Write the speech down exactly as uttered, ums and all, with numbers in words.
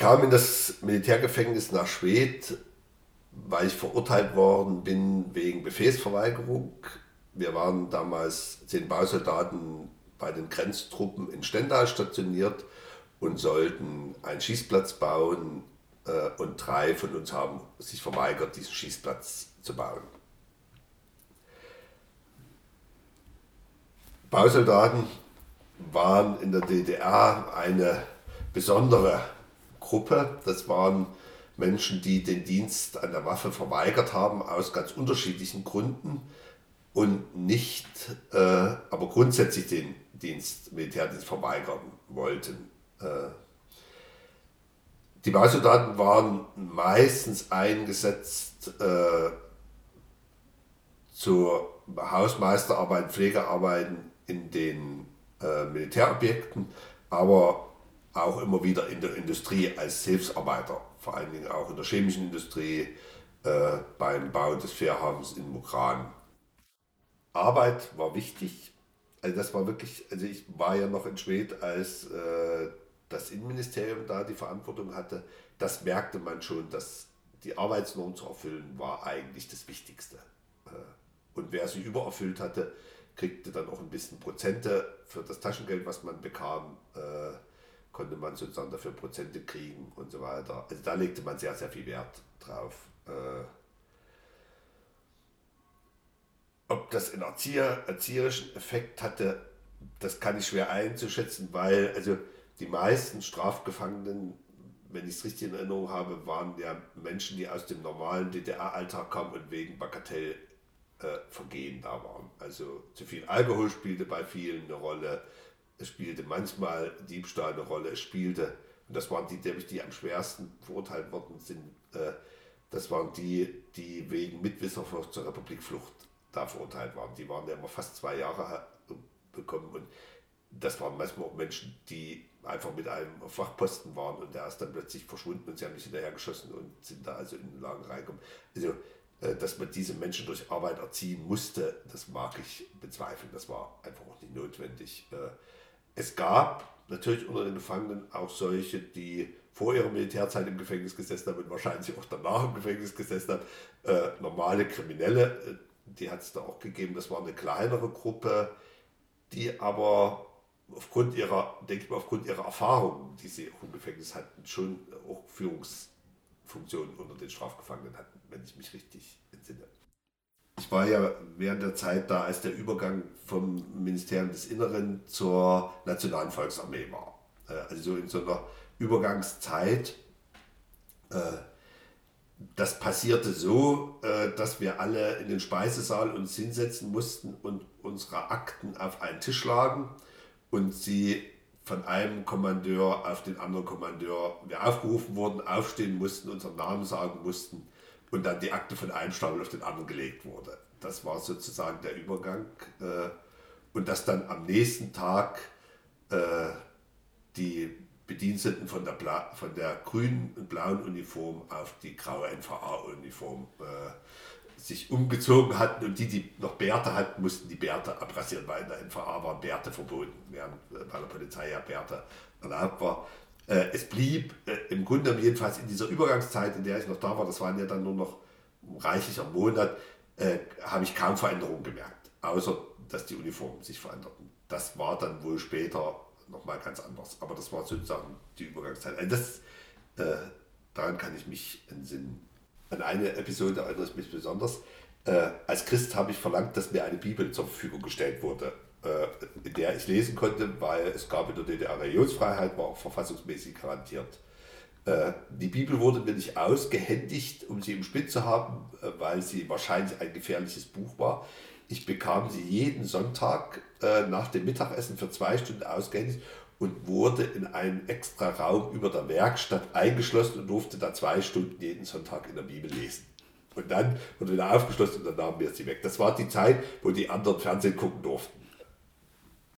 kam in das Militärgefängnis nach Schwedt, weil ich verurteilt worden bin wegen Befehlsverweigerung. Wir waren damals zehn Bausoldaten bei den Grenztruppen in Stendal stationiert und sollten einen Schießplatz bauen, äh, und drei von uns haben sich verweigert, diesen Schießplatz zu bauen. Bausoldaten waren in der D D R eine besondere Gruppe. Das waren Menschen, die den Dienst an der Waffe verweigert haben, aus ganz unterschiedlichen Gründen und nicht, äh, aber grundsätzlich den Dienst, Militärdienst verweigern wollten. Äh, die Bausoldaten waren meistens eingesetzt äh, zur Hausmeisterarbeit, Pflegearbeiten in den äh, Militärobjekten, aber auch immer wieder in der Industrie als Hilfsarbeiter, vor allen Dingen auch in der chemischen Industrie, äh, beim Bau des Fährhafens in Mukran. Arbeit war wichtig, also das war wirklich, also ich war ja noch in Schwedt, als äh, das Innenministerium da die Verantwortung hatte. Das merkte man schon, dass die Arbeitsnorm zu erfüllen war eigentlich das Wichtigste. Und wer sie übererfüllt hatte, kriegte dann auch ein bisschen Prozente für das Taschengeld, was man bekam, äh, konnte man sozusagen dafür Prozente kriegen und so weiter. Also da legte man sehr, sehr viel Wert drauf. Äh, ob das einen Erzieher, erzieherischen Effekt hatte, das kann ich schwer einzuschätzen, weil also die meisten Strafgefangenen, wenn ich es richtig in Erinnerung habe, waren ja Menschen, die aus dem normalen D D R-Alltag kamen und wegen Bagatell Äh, Vergehen da waren. Also zu viel Alkohol spielte bei vielen eine Rolle, es spielte manchmal Diebstahl eine Rolle, es spielte, und das waren die, die am schwersten verurteilt worden sind, äh, das waren die, die wegen Mitwisserflucht zur Republikflucht da verurteilt waren. Die waren ja immer fast zwei Jahre bekommen und das waren manchmal auch Menschen, die einfach mit einem auf Wachposten waren und der ist dann plötzlich verschwunden und sie haben nicht hinterher geschossen und sind da also in den Lagen reingekommen. Also dass man diese Menschen durch Arbeit erziehen musste, das mag ich bezweifeln. Das war einfach auch nicht notwendig. Es gab natürlich unter den Gefangenen auch solche, die vor ihrer Militärzeit im Gefängnis gesessen haben und wahrscheinlich auch danach im Gefängnis gesessen haben. Normale Kriminelle, die hat es da auch gegeben. Das war eine kleinere Gruppe, die aber aufgrund ihrer, denke ich mal, aufgrund ihrer Erfahrungen, die sie auch im Gefängnis hatten, schon auch Führungsfunktionen unter den Strafgefangenen hatten, wenn ich mich richtig entsinne. Ich war ja während der Zeit da, als der Übergang vom Ministerium des Inneren zur Nationalen Volksarmee war. Also so in so einer Übergangszeit. Das passierte so, dass wir alle in den Speisesaal uns hinsetzen mussten und unsere Akten auf einen Tisch lagen und sie von einem Kommandeur auf den anderen Kommandeur, wir aufgerufen wurden, aufstehen mussten, unseren Namen sagen mussten und dann die Akte von einem Stapel auf den anderen gelegt wurde. Das war sozusagen der Übergang. Und dass dann am nächsten Tag die Bediensteten von der, Bla- von der grünen und blauen Uniform auf die graue N V A-Uniform äh, sich umgezogen hatten und die, die noch Bärte hatten, mussten die Bärte abrasieren, weil in der N V A waren Bärte verboten, während bei der Polizei ja Bärte erlaubt war. Äh, es blieb äh, im Grunde jedenfalls in dieser Übergangszeit, in der ich noch da war, das waren ja dann nur noch ein reichlicher Monat, äh, habe ich kaum Veränderungen gemerkt, außer dass die Uniformen sich veränderten. Das war dann wohl später nochmal ganz anders, aber das war sozusagen die Übergangszeit. Also das, äh, daran kann ich mich entsinnen. An eine Episode erinnere ich mich besonders. Äh, als Christ habe ich verlangt, dass mir eine Bibel zur Verfügung gestellt wurde, äh, in der ich lesen konnte, weil es gab in der D D R Religionsfreiheit, war auch verfassungsmäßig garantiert. Äh, die Bibel wurde mir nicht ausgehändigt, um sie im Spind zu haben, äh, weil sie wahrscheinlich ein gefährliches Buch war. Ich bekam sie jeden Sonntag äh, nach dem Mittagessen für zwei Stunden ausgehändigt und wurde in einen extra Raum über der Werkstatt eingeschlossen und durfte da zwei Stunden jeden Sonntag in der Bibel lesen. Und dann wurde wieder aufgeschlossen und dann nahmen wir sie weg. Das war die Zeit, wo die anderen Fernsehen gucken durften.